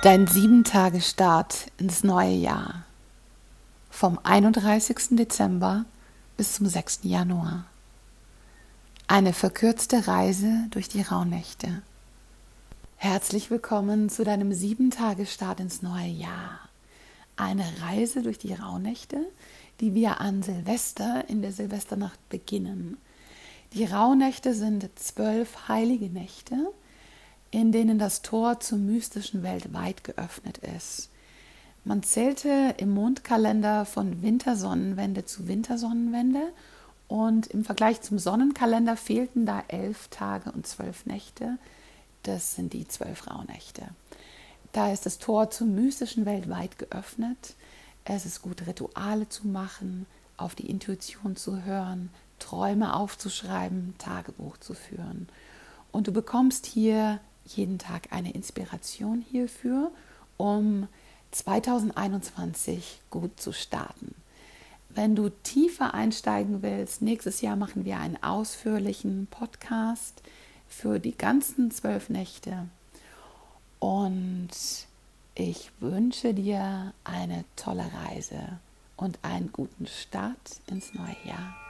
Dein 7-Tage-Start ins neue Jahr. Vom 31. Dezember bis zum 6. Januar. Eine verkürzte Reise durch die Rauhnächte. Herzlich willkommen zu deinem 7-Tage-Start ins neue Jahr. Eine Reise durch die Rauhnächte, die wir an Silvester in der Silvesternacht beginnen. Die Rauhnächte sind 12 heilige Nächte, in denen das Tor zur mystischen Welt weit geöffnet ist. Man zählte im Mondkalender von Wintersonnenwende zu Wintersonnenwende und im Vergleich zum Sonnenkalender fehlten da 11 Tage und 12 Nächte. Das sind die 12 Rauhnächte. Da ist das Tor zur mystischen Welt weit geöffnet. Es ist gut, Rituale zu machen, auf die Intuition zu hören, Träume aufzuschreiben, Tagebuch zu führen. Und du bekommst hier jeden Tag eine Inspiration hierfür, um 2021 gut zu starten. Wenn du tiefer einsteigen willst, nächstes Jahr machen wir einen ausführlichen Podcast für die ganzen 12 Nächte. Und ich wünsche dir eine tolle Reise und einen guten Start ins neue Jahr.